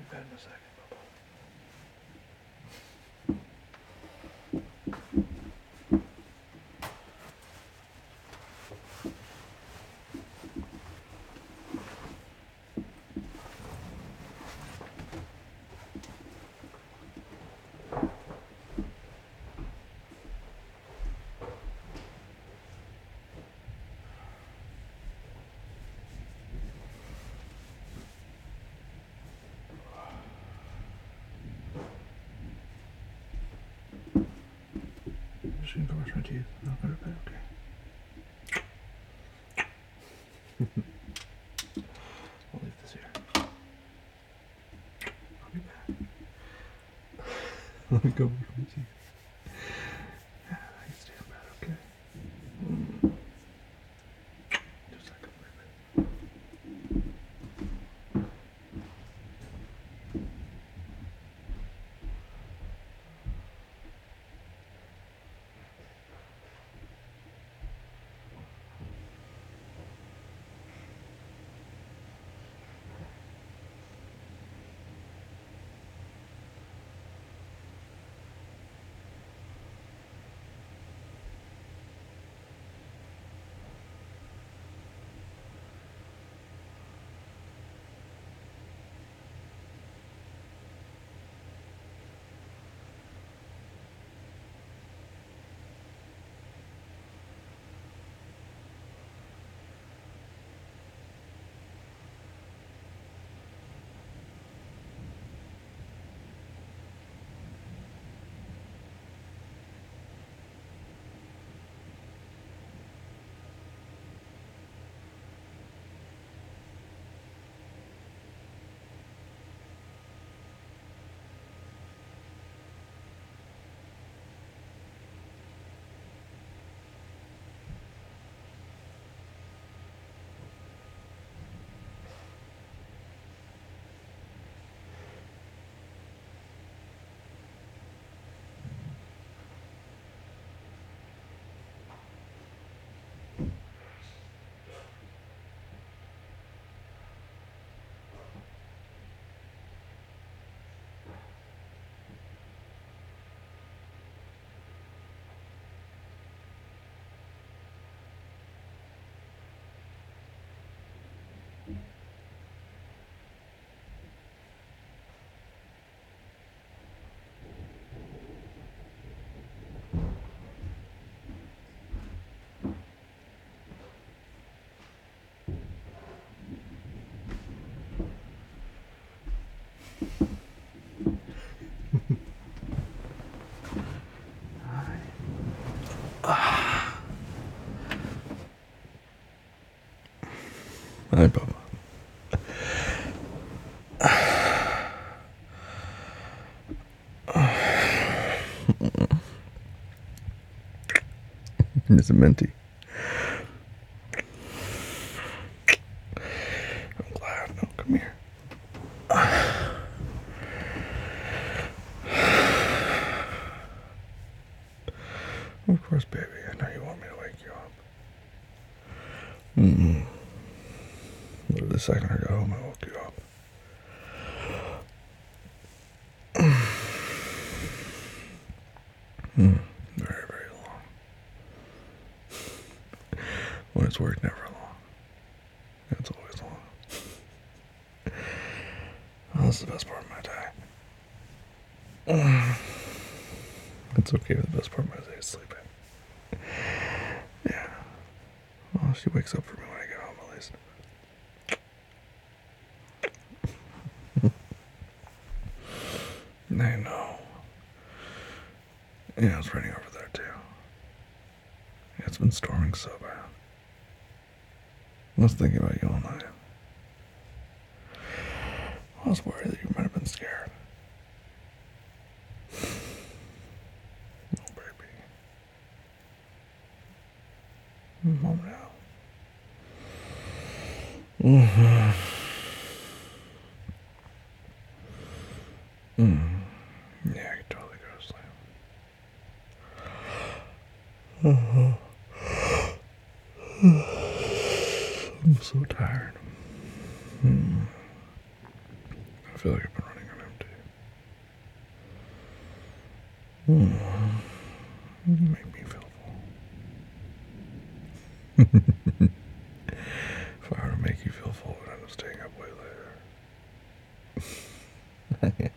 bed in a second, Bubba. I'm just gonna go brush my teeth and I'll go to bed, okay? I'll leave this here. I'll be back. Let me go brush my teeth. Yeah, I can stay in bed, okay? Just a second, baby. Hi, Bubba. It's a minty. I'm glad. No, come here. Of course, baby. I know you want me to wake you up. Literally the second I got home, I woke you up. Very, very long. When it's work, never long. It's always long. Well, this is the best part of my day. It's okay, but the best part of my day is sleeping. Yeah. Well, she wakes up for me when I get home, at least. I know. Yeah, it's raining over there, too. Yeah, it's been storming so bad. I was thinking about you all night. I was worried that you might have been scared. Oh, baby. Mom now. Yeah, I can totally go to sleep. I'm so tired. I feel like I've been running You make me feel full. If I were to make you feel full, I'd end up staying up way later.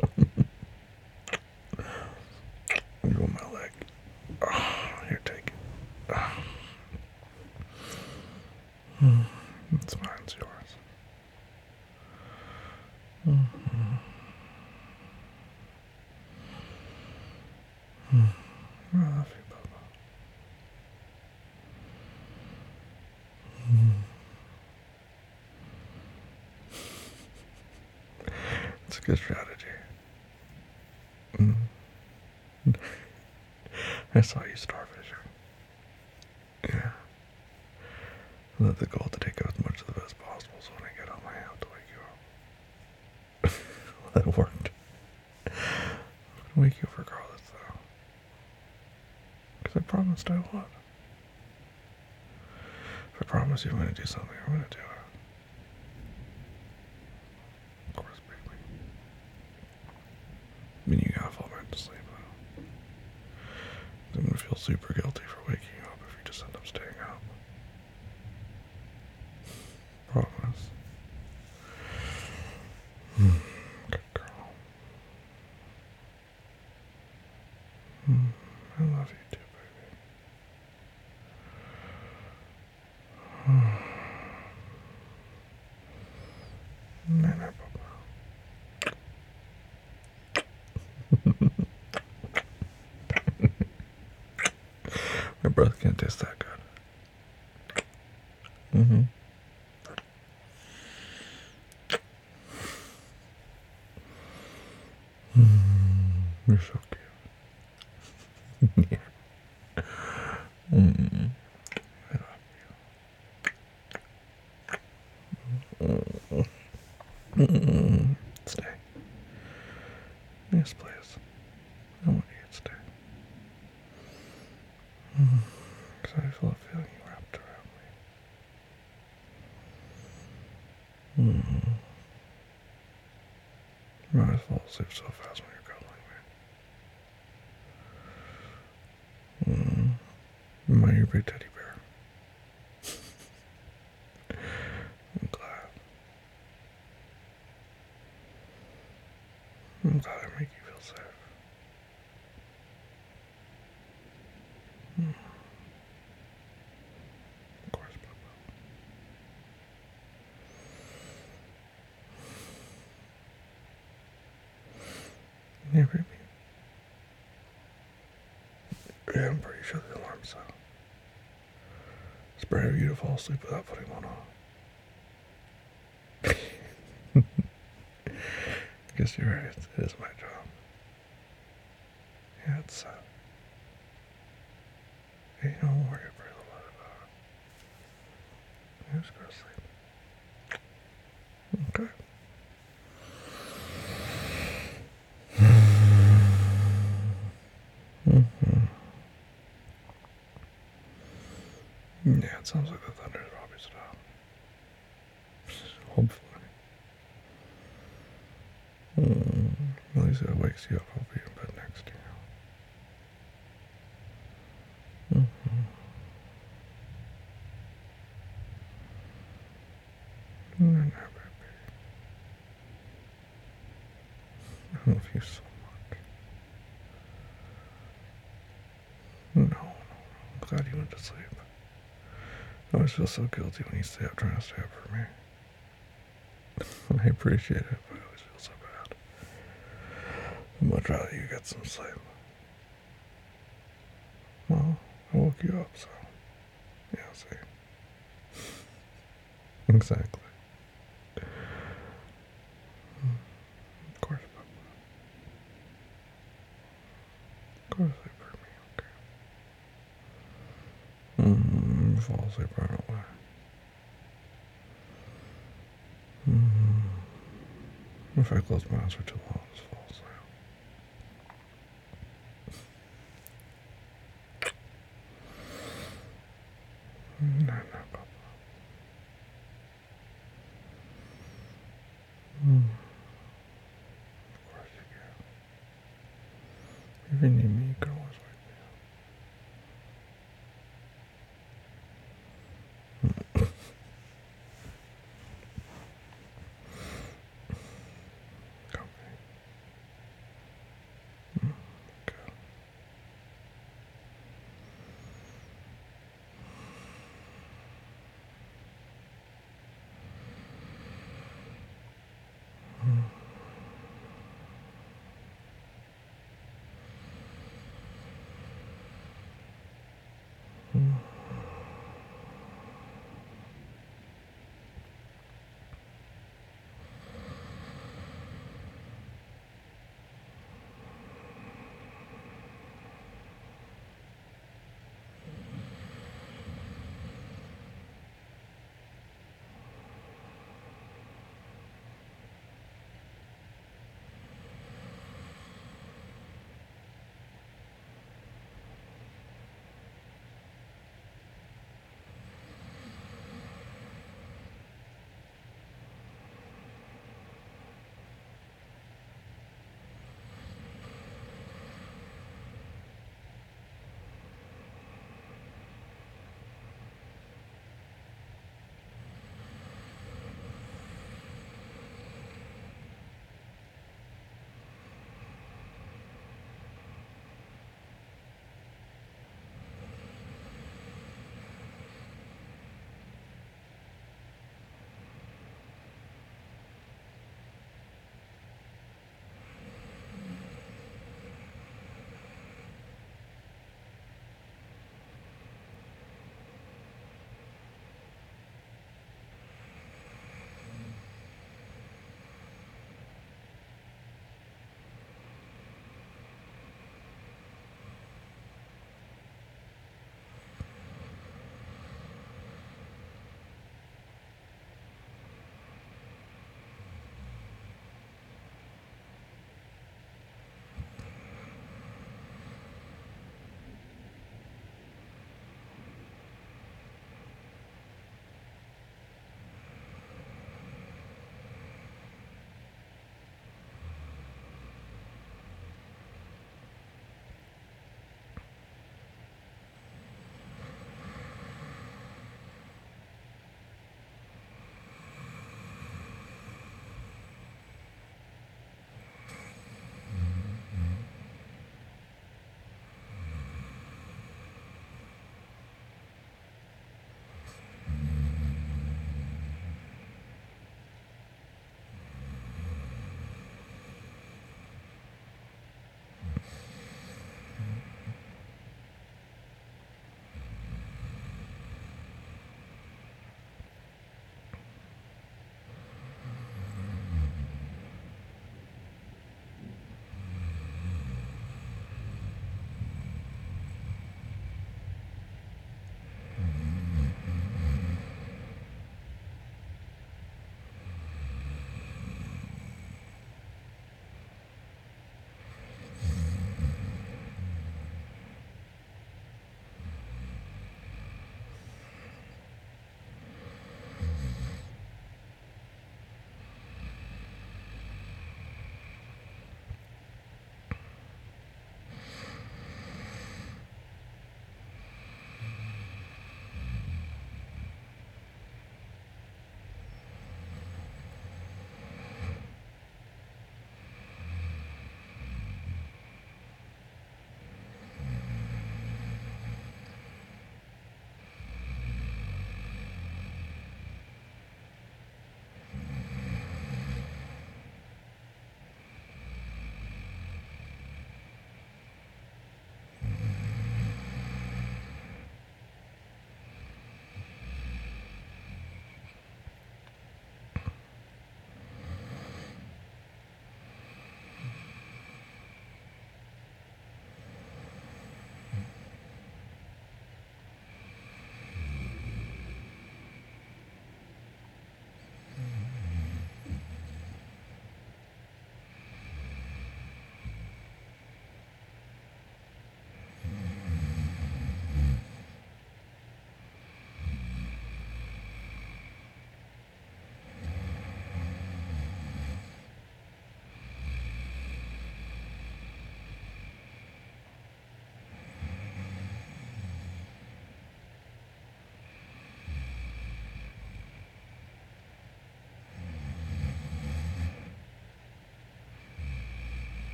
You on my leg. Oh, here, take it. Oh. It's mine, it's yours. I love you, Bubba. It's a good strategy. I saw you starfishing. Yeah. Let the goal to take out as much of the best possible, so when I get on my out to wake you up. Well, that worked. I'm gonna wake you up regardless, though. Because I promised I would. If I promise you I'm gonna do something, I'm gonna do it. Of course, baby. I mean, you gotta fall back to sleep, though. I'm gonna feel super guilty for waking you up if you just end up staying up. Promise. Good girl. I love you too, baby. Man, I My breath can't taste that good. You're so cute. Yeah. I love you. Stay. Yes, please. I want you to stay. Because I feel a feeling you wrapped around me. You might as well sleep so fast when you're cuddling me. Am I your big teddy bear? I'm glad. I'm glad I make you feel safe. Of course, Papa. Yeah, baby. Yeah, I'm pretty sure the alarm's out. It's brave of you to fall asleep without putting one on. I guess you're right. It is my job. Yeah, it's sad. Hey, don't worry about it. Just go to sleep. Okay. Yeah, it sounds like the thunder is probably stopped. Hopefully. At least if it wakes you up, I'll be in bed next to you. No, baby. I love you so much. No. I'm glad you went to sleep. I always feel so guilty when you stay up trying to stay up for me. I appreciate it, but I always feel so bad. I'd much rather you get some sleep. Well, I woke you up, so. Yeah, see. Exactly. Of course, Papa. Go to sleep for me, okay? Fall asleep right away. If I close my eyes for too long, I'll just fall asleep. No, Papa. Of course you can. If you need me, you can always wake me up. Okay. Okay.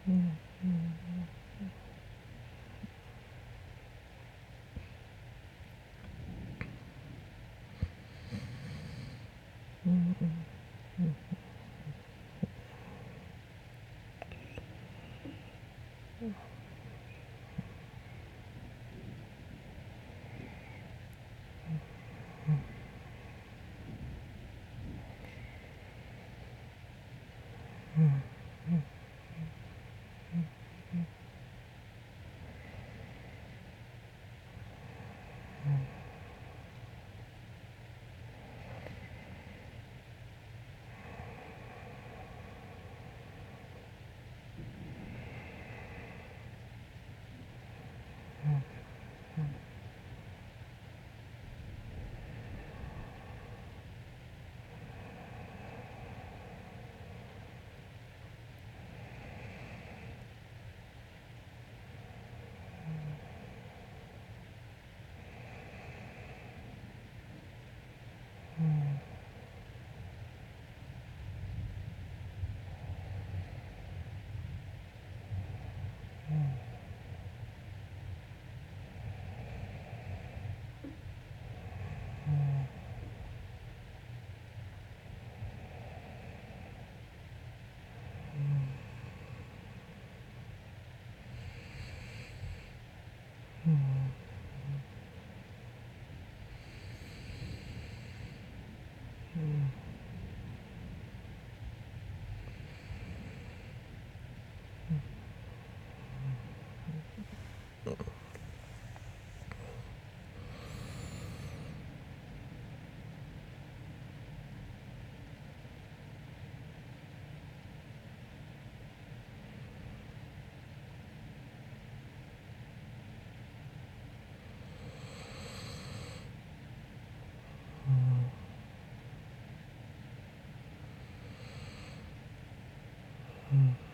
Mm.